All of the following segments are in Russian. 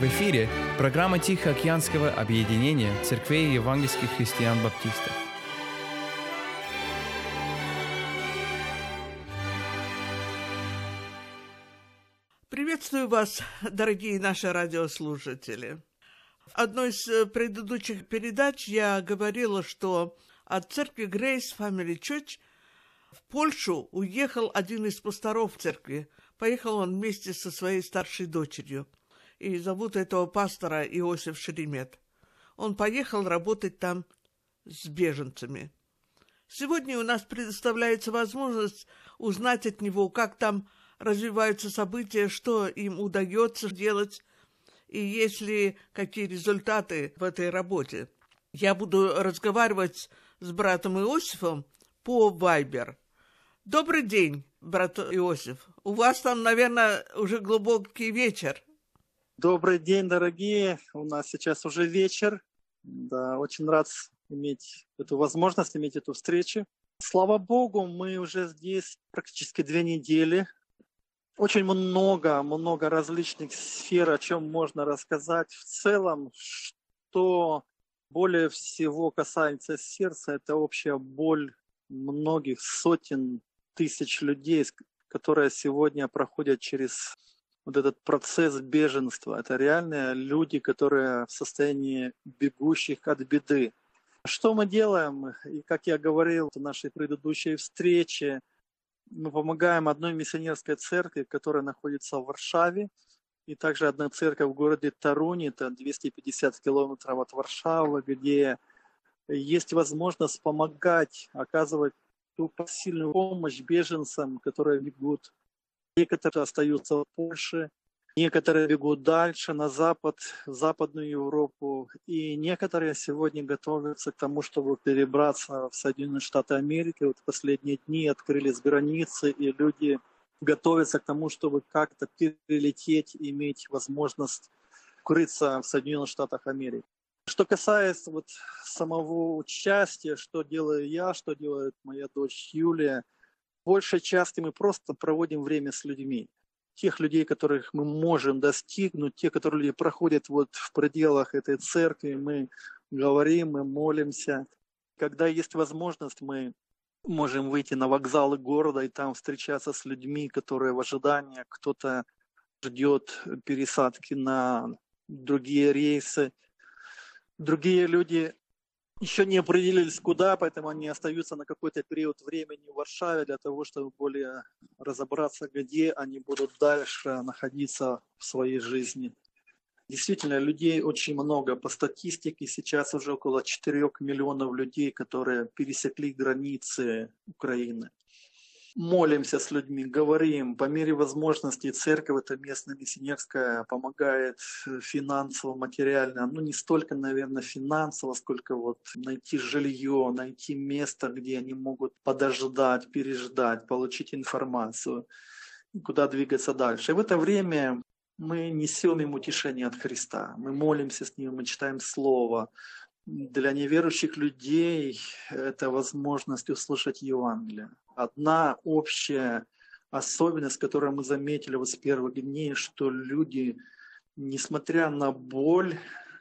В эфире программа Тихоокеанского объединения церквей евангельских христиан-баптистов. Приветствую вас, дорогие наши радиослушатели. В одной из предыдущих передач я говорила, что от церкви Grace Family Church в Польшу уехал один из пасторов церкви. Поехал он вместе со своей старшей дочерью. И зовут этого пастора Иосиф Шеремет. Он поехал работать там с беженцами. Сегодня у нас предоставляется возможность узнать от него, как там развиваются события, что им удается делать, и есть ли какие результаты в этой работе. Я буду разговаривать с братом Иосифом по Viber. Добрый день, брат Иосиф. У вас там, наверное, уже глубокий вечер. Добрый день, дорогие. У нас сейчас уже вечер. Да, очень рад иметь эту возможность, иметь эту встречу. Слава Богу, мы уже здесь практически 2 недели. Очень много различных сфер, о чем можно рассказать. В целом, что более всего касается сердца, это общая боль многих сотен тысяч людей, которые сегодня проходят через вот этот процесс беженства. Это реальные люди, которые в состоянии бегущих от беды. Что мы делаем? И как я говорил в нашей предыдущей встрече, мы помогаем одной миссионерской церкви, которая находится в Варшаве, и также одна церковь в городе Торуни, это 250 километров от Варшавы, где есть возможность помогать, оказывать ту посильную помощь беженцам, которые бегут. Некоторые остаются в Польше, некоторые бегут дальше, на запад, в Западную Европу, и некоторые сегодня готовятся к тому, чтобы перебраться в Соединенные Штаты Америки. Вот в последние дни открылись границы, и люди готовятся к тому, чтобы как-то перелететь, иметь возможность укрыться в Соединенных Штатах Америки. Что касается вот самого участия, что делаю я, что делает моя дочь Юлия, в большей части мы просто проводим время с людьми. Тех людей, которых мы можем достигнуть, те, которые люди проходят вот в пределах этой церкви, мы говорим, мы молимся. Когда есть возможность, мы можем выйти на вокзалы города и там встречаться с людьми, которые в ожидании, кто-то ждет пересадки на другие рейсы. Другие люди еще не определились куда, поэтому они остаются на какой-то период времени в Варшаве для того, чтобы более разобраться, где они будут дальше находиться в своей жизни. Действительно, людей очень много. По статистике сейчас уже около 4 миллионов людей, которые пересекли границы Украины. Молимся с людьми, говорим, по мере возможностей церковь, это местная миссионерская, помогает финансово, материально, не столько, наверное, финансово, сколько вот найти жилье, найти место, где они могут подождать, переждать, получить информацию, куда двигаться дальше. И в это время мы несем им утешение от Христа, мы молимся с ним, мы читаем Слово. Для неверующих людей это возможность услышать Евангелие. Одна общая особенность, которую мы заметили вот с первых дней, что люди, несмотря на боль,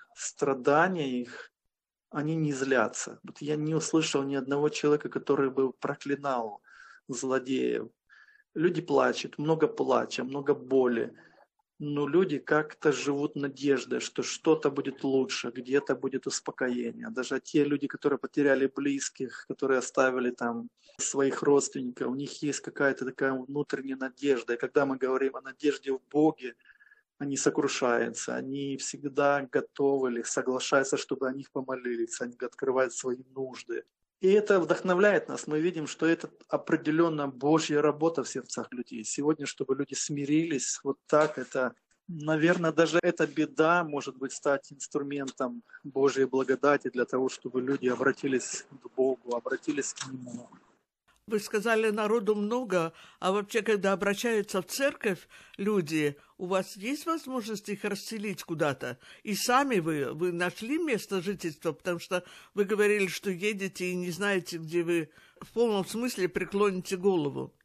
страдания их, они не злятся. Вот я не услышал ни одного человека, который бы проклинал злодеев. Люди плачут, много плача, много боли. Но люди как-то живут надеждой, что что-то будет лучше, где-то будет успокоение. Даже те люди, которые потеряли близких, которые оставили там своих родственников, у них есть какая-то такая внутренняя надежда. И когда мы говорим о надежде в Боге, они сокрушаются, они всегда готовы или соглашаются, чтобы о них помолились, они открывают свои нужды. И это вдохновляет нас. Мы видим, что это определенно Божья работа в сердцах людей. Сегодня, чтобы люди смирились вот так, это, наверное, даже эта беда может быть стать инструментом Божьей благодати для того, чтобы люди обратились к Богу, обратились к Нему. Вы сказали, народу много, а вообще, когда обращаются в церковь люди, у вас есть возможность их расселить куда-то? И сами вы нашли место жительства, потому что вы говорили, что едете и не знаете, где вы в полном смысле преклоните голову.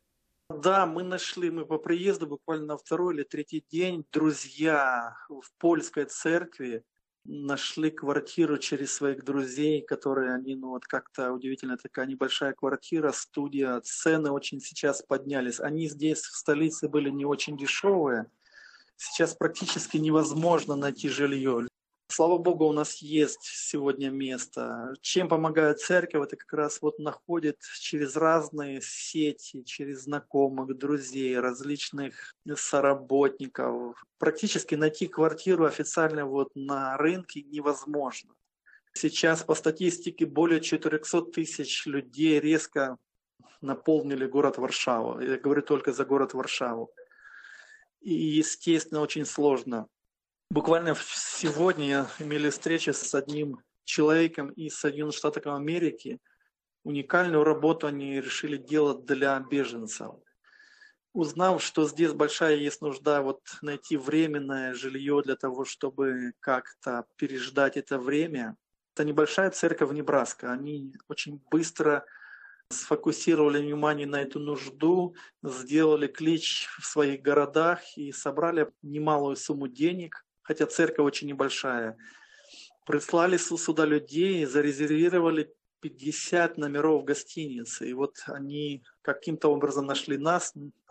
Да, мы по приезду буквально на второй или третий день друзья в польской церкви нашли квартиру через своих друзей, которые они, ну вот как-то удивительно, такая небольшая квартира, студия, цены очень сейчас поднялись. Они здесь в столице были не очень дешевые, сейчас практически невозможно найти жилье. Слава Богу, у нас есть сегодня место. Чем помогает церковь, это как раз вот находит через разные сети, через знакомых, друзей, различных соработников. Практически найти квартиру официально вот на рынке невозможно. Сейчас по статистике более 400 тысяч людей резко наполнили город Варшаву. Я говорю только за город Варшаву. И, естественно, очень сложно. Буквально сегодня имели встречу с одним человеком из Соединенных Штатов Америки. Уникальную работу они решили делать для беженцев. Узнав, что здесь большая есть нужда вот найти временное жилье для того, чтобы как-то переждать это время. Это небольшая церковь в Небраско. Они очень быстро сфокусировали внимание на эту нужду, сделали клич в своих городах и собрали немалую сумму денег. Хотя церковь очень небольшая, прислали сюда людей, зарезервировали 50 номеров в гостинице. И вот они каким-то образом нашли нас,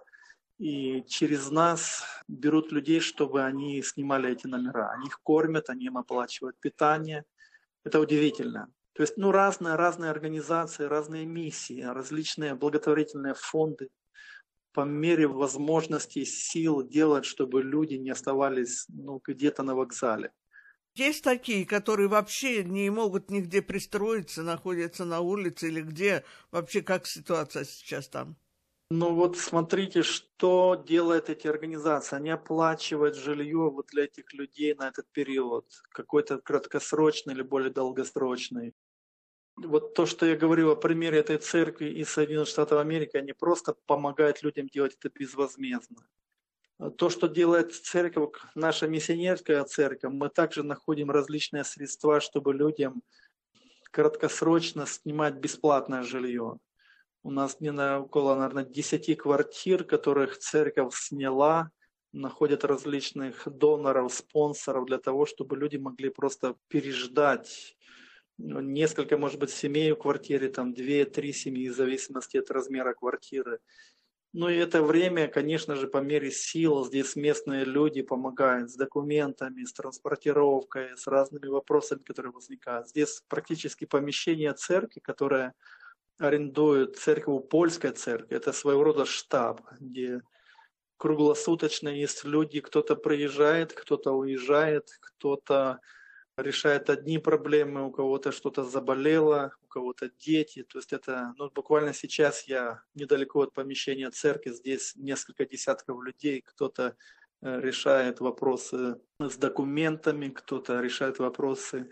и через нас берут людей, чтобы они снимали эти номера. Они их кормят, они им оплачивают питание. Это удивительно. То есть разные организации, разные миссии, различные благотворительные фонды по мере возможностей, сил делать, чтобы люди не оставались где-то на вокзале. Есть такие, которые вообще не могут нигде пристроиться, находятся на улице или где? Вообще как ситуация сейчас там? Ну вот смотрите, что делают эти организации. Они оплачивают жилье вот для этих людей на этот период, какой-то краткосрочный или более долгосрочный. Вот то, что я говорил о примере этой церкви из Соединенных Штатов Америки, они просто помогают людям делать это безвозмездно. То, что делает церковь, наша миссионерская церковь, мы также находим различные средства, чтобы людям краткосрочно снимать бесплатное жилье. У нас около, наверное, 10 квартир, которых церковь сняла, находят различных доноров, спонсоров для того, чтобы люди могли просто переждать несколько, может быть, семей в квартире, там 2-3 семьи, в зависимости от размера квартиры. Ну и это время, конечно же, по мере сил здесь местные люди помогают с документами, с транспортировкой, с разными вопросами, которые возникают. Здесь практически помещение церкви, которое арендует церковь, польская церковь, это своего рода штаб, где круглосуточно есть люди, кто-то приезжает, кто-то уезжает, кто-то решает одни проблемы, у кого-то что-то заболело, у кого-то дети. То есть это, буквально сейчас я недалеко от помещения церкви, здесь несколько десятков людей, кто-то решает вопросы с документами, кто-то решает вопросы,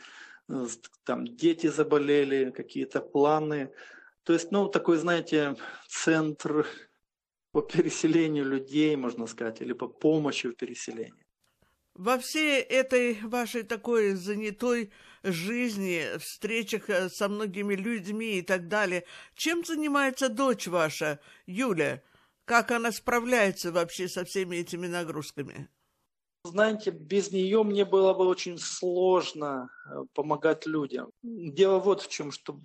там дети заболели, какие-то планы. То есть, такой, знаете, центр по переселению людей, можно сказать, или по помощи в переселении. Во всей этой вашей такой занятой жизни, встречах со многими людьми и так далее, чем занимается дочь ваша, Юля? Как она справляется вообще со всеми этими нагрузками? Знаете, без нее мне было бы очень сложно помогать людям. Дело вот в чем, что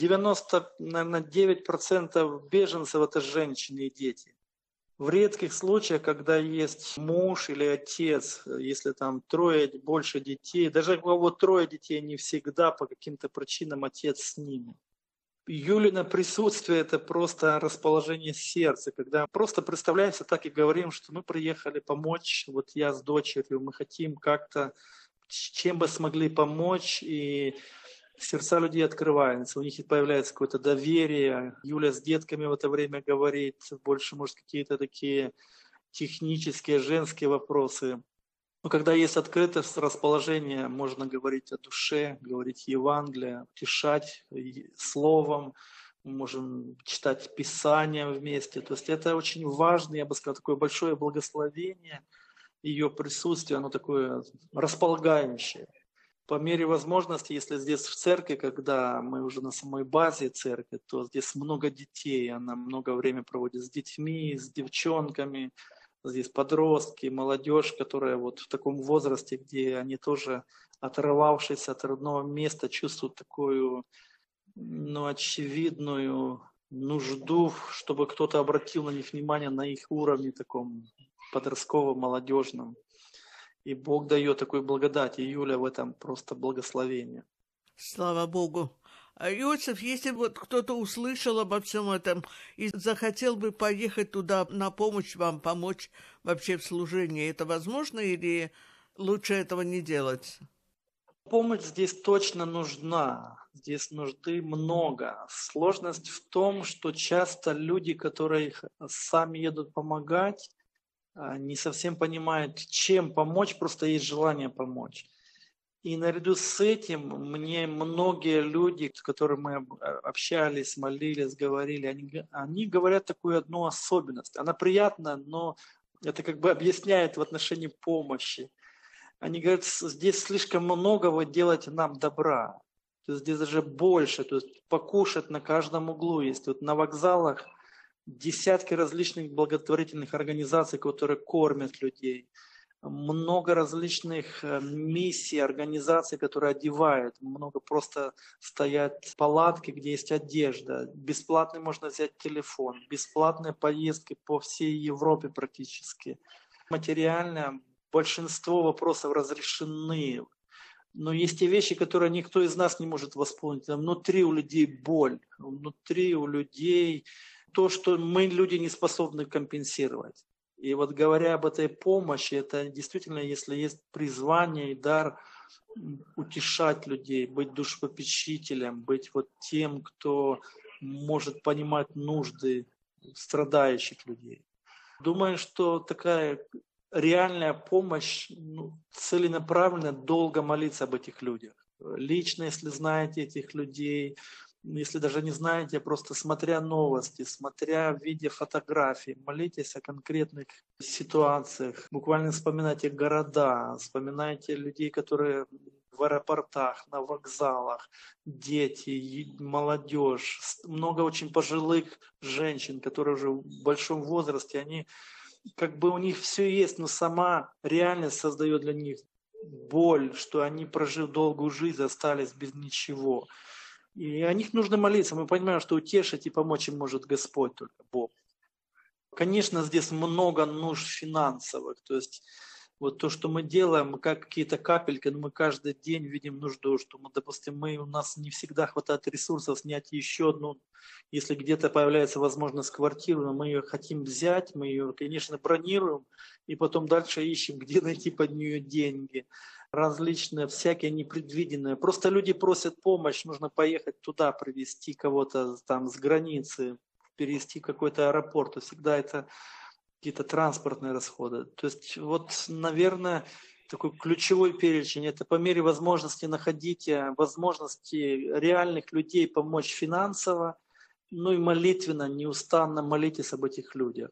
99% беженцев – это женщины и дети. В редких случаях, когда есть муж или отец, если там больше детей, даже у кого 3 детей, не всегда по каким-то причинам отец с ними. Юлина присутствие – это просто расположение сердца, когда просто представляемся так и говорим, что мы приехали помочь, вот я с дочерью, мы хотим как-то, чем бы смогли помочь, и сердца людей открываются, у них появляется какое-то доверие. Юля с детками в это время говорит больше, может, какие-то такие технические, женские вопросы. Но когда есть открытое расположение, можно говорить о душе, говорить Евангелие, утешать словом, мы можем читать Писание вместе. То есть это очень важно, я бы сказал, такое большое благословение, ее присутствие, оно такое располагающее. По мере возможности, если здесь в церкви, когда мы уже на самой базе церкви, то здесь много детей, она много времени проводит с детьми, с девчонками, здесь подростки, молодежь, которая вот в таком возрасте, где они тоже, оторвавшись от родного места, чувствуют такую, очевидную нужду, чтобы кто-то обратил на них внимание на их уровне таком подростковом, молодежном. И Бог дает такую благодать, и Юля в этом просто благословение. Слава Богу. Иосиф, если вот кто-то услышал обо всем этом и захотел бы поехать туда на помощь вам, помочь вообще в служении, это возможно или лучше этого не делать? Помощь здесь точно нужна. Здесь нужды много. Сложность в том, что часто люди, которые сами едут помогать, не совсем понимают, чем помочь, просто есть желание помочь. И наряду с этим мне многие люди, с которыми мы общались, молились, говорили, они говорят такую одну особенность. Она приятна, но это как бы объясняет в отношении помощи. Они говорят, здесь слишком много вы делаете нам добра. То есть здесь даже больше, то есть покушать на каждом углу есть. Вот на вокзалах десятки различных благотворительных организаций, которые кормят людей. Много различных миссий, организаций, которые одевают. Много просто стоят палатки, где есть одежда. Бесплатно можно взять телефон. Бесплатные поездки по всей Европе практически. Материально большинство вопросов разрешены. Но есть те вещи, которые никто из нас не может восполнить. Внутри у людей боль. Внутри у людей то, что мы, люди, не способны компенсировать. И вот говоря об этой помощи, это действительно, если есть призвание и дар утешать людей, быть душепопечителем, быть вот тем, кто может понимать нужды страдающих людей. Думаю, что такая реальная помощь, целенаправленно, долго молиться об этих людях. Лично, если знаете этих людей, если даже не знаете, просто смотря новости, смотря, видя фотографии, молитесь о конкретных ситуациях, буквально вспоминайте города, вспоминайте людей, которые в аэропортах, на вокзалах, дети, молодежь, много очень пожилых женщин, которые уже в большом возрасте, они как бы у них все есть, но сама реальность создает для них боль, что они, прожив долгую жизнь, остались без ничего. И о них нужно молиться. Мы понимаем, что утешить и помочь им может Господь, только Бог. Конечно, здесь много нужд финансовых. То есть вот то, что мы делаем, как какие-то капельки, но мы каждый день видим нужду, что мы, допустим, у нас не всегда хватает ресурсов снять еще одну. Если где-то появляется возможность квартиры, но мы ее хотим взять, мы ее, конечно, бронируем, и потом дальше ищем, где найти под нее деньги. Различные, всякие непредвиденные. Просто люди просят помощь, нужно поехать туда, привезти кого-то там с границы, перевезти какой-то аэропорт. То всегда это какие-то транспортные расходы. То есть вот, наверное, такой ключевой перечень – это по мере возможности находить возможности реальных людей помочь финансово, и молитвенно, неустанно молитесь об этих людях.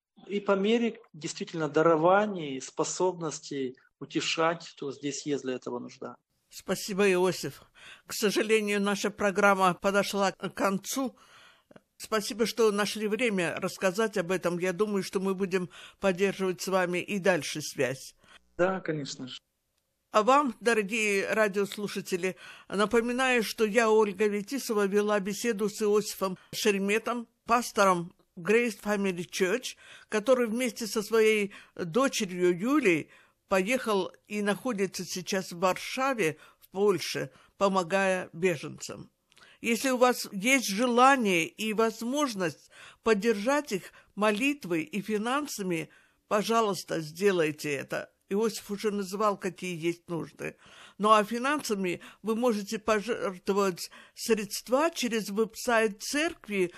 И по мере действительно дарований, способностей утешать, то здесь есть для этого нужда. Спасибо, Иосиф. К сожалению, наша программа подошла к концу. Спасибо, что нашли время рассказать об этом. Я думаю, что мы будем поддерживать с вами и дальше связь. Да, конечно же. А вам, дорогие радиослушатели, напоминаю, что я, Ольга Ветисова, вела беседу с Иосифом Шереметом, пастором Grace Family Church, который вместе со своей дочерью Юлей поехал и находится сейчас в Варшаве, в Польше, помогая беженцам. Если у вас есть желание и возможность поддержать их молитвой и финансами, пожалуйста, сделайте это. Иосиф уже называл, какие есть нужды. Ну а финансами вы можете пожертвовать средства через веб-сайт церкви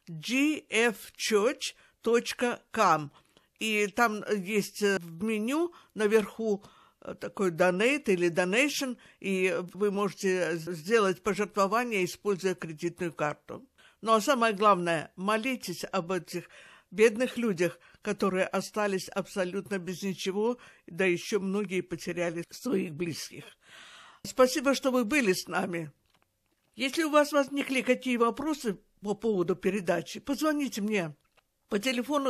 gfchurch.com. И там есть в меню наверху такой donate или donation, и вы можете сделать пожертвование, используя кредитную карту. Ну а самое главное, молитесь об этих бедных людях, которые остались абсолютно без ничего, да еще многие потеряли своих близких. Спасибо, что вы были с нами. Если у вас возникли какие вопросы по поводу передачи, позвоните мне по телефону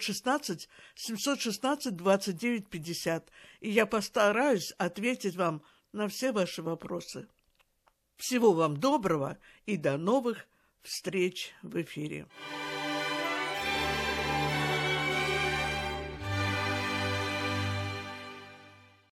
916-716-2950, и я постараюсь ответить вам на все ваши вопросы. Всего вам доброго и до новых встреч в эфире.